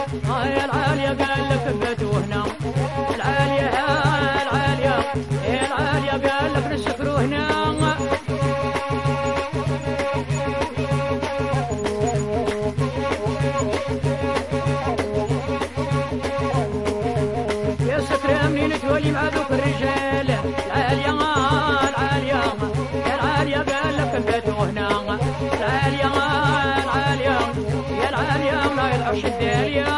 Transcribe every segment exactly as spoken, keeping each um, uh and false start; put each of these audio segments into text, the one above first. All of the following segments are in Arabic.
يا العالية قال لك بيته هنا العالية العالية يا العالية قال لك نسكروا هنا يا سكر منين تولي مع ذوك الرجال العالية العالية يا العالية قال لك بيته هنا العالية العالية يا العالية ما يلعبش الدالية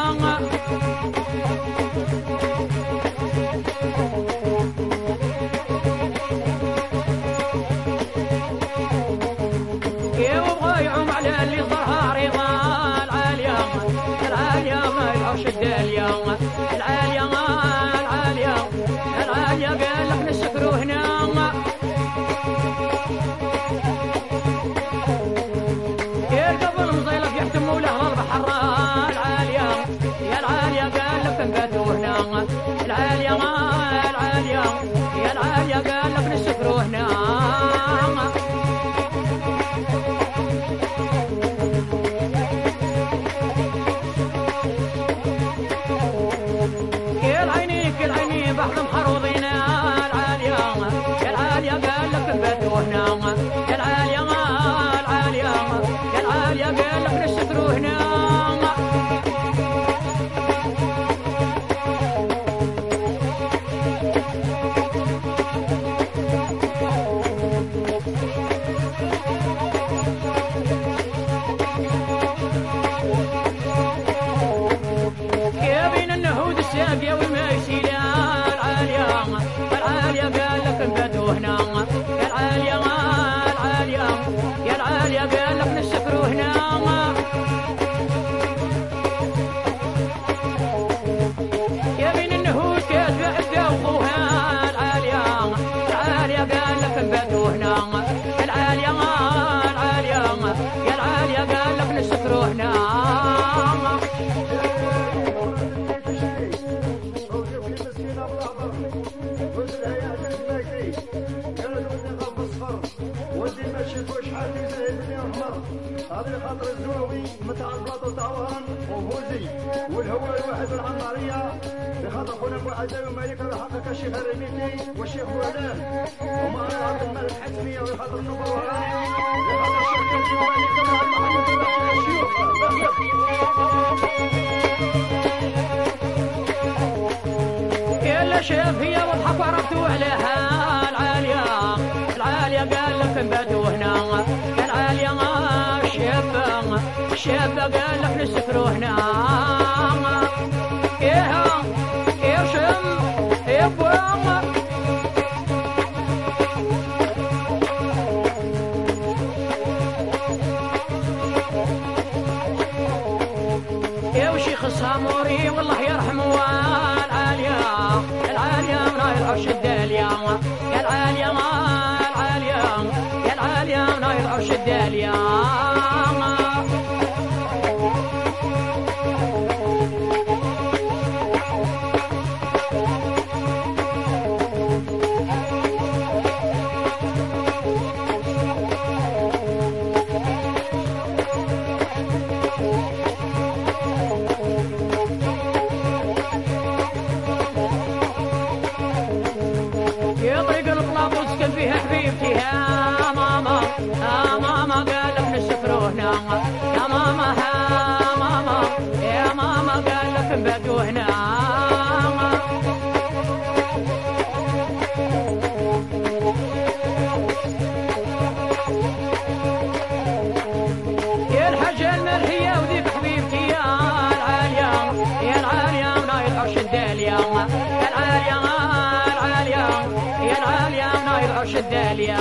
ويعوم على اللي ظهرها رضا العالية العالية ما يلعبش الدالية العالية العالية العالية قال لك نسكروا هنا يا قبل مزيلف يحتموا له البحر العالية يا العالية قال لك نباتوا هنا العالية العالية يا العالية قال لك نسكروا هنا بعض محروضين العالية يا العالية قال لك نباتوا هنا يا العالية العالية يا العالية قال لك نسكروا هنا يا بين النهود الساقية والميسيلة العالية قال لك نباتوا هنا يا العالية العالية يا العالية قال لك نسكروا هنا يا بين النهود كاتبة عدة وضوها العالية العالية قال لك نباتوا هنا العالية العالية يا العالية قال لك نسكروا هنا هذه خاطر الزواوي متاع البلاطو تاعوهم وهوزي والهواء الواحد العنبريه بخاطر خونا ابو عزاوي ومالك حقك الشيخ الرميتي والشيخ بوعلان وما عرض الملك حتميه وخاطر النبر وراي بخاطر الشيخ الجوالي كما محمد الشيوخ يا شاف هي وضحك وعرفتوا عليها العاليه العاليه قال لك نباتوا هنا العاليه الشابه الشابه قال لك نسكروا هنا ايه ايه شم ايه بوام يا وشيخ الساموري والله يرحمه العاليه العاليه ما يلعبش الداليه يا العاليه العاليه يا العاليه ما يلعبش الداليه حبيبتي يا ماما يا ماما قال لك نسكروا هنا يا ماما يا ماما يا ماما قال لك نباتوا هنا يا الحاجة المرهية وذيك حبيبتي يا العالية يا العالية ولا يلعش الدالية يا العالية العالية يا العالية ولا يلعش الدالية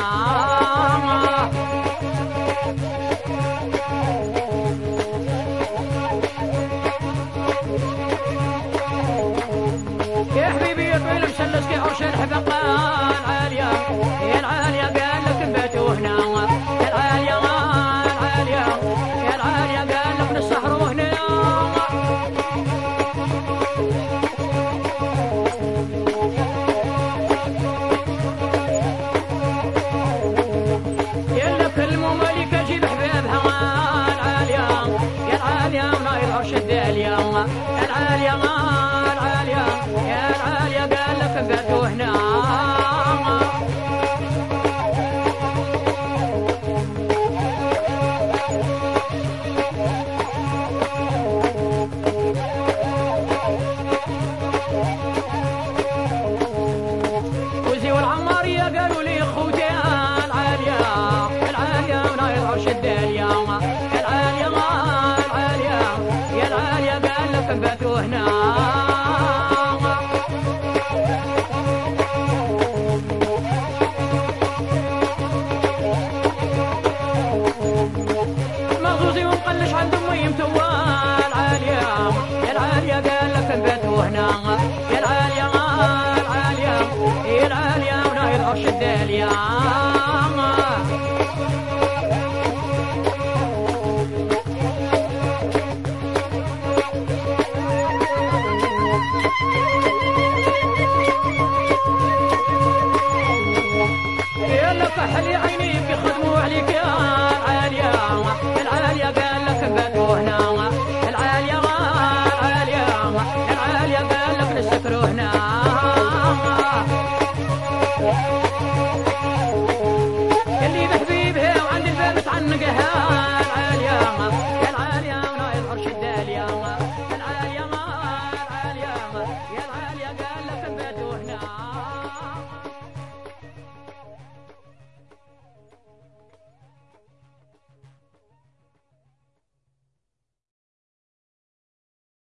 يا حبيبي يا طويل مسلس كي عرش الحبقة العالية يا العالية قال لك نباتوا هنا يا العالية العالية يا العالية قال لك نسهروا هنا يا لك العالية العالية العالية يا العالية قال لك باتوا هنا وزي والعمارية قالوا لي خوتي العالية العالية ولا يضعش الدالية العالية العالية يا العالية قال لك باتوا هنا مغزوزي ومقلش عند امي متوال العالية العالية قال لك باتوا هنا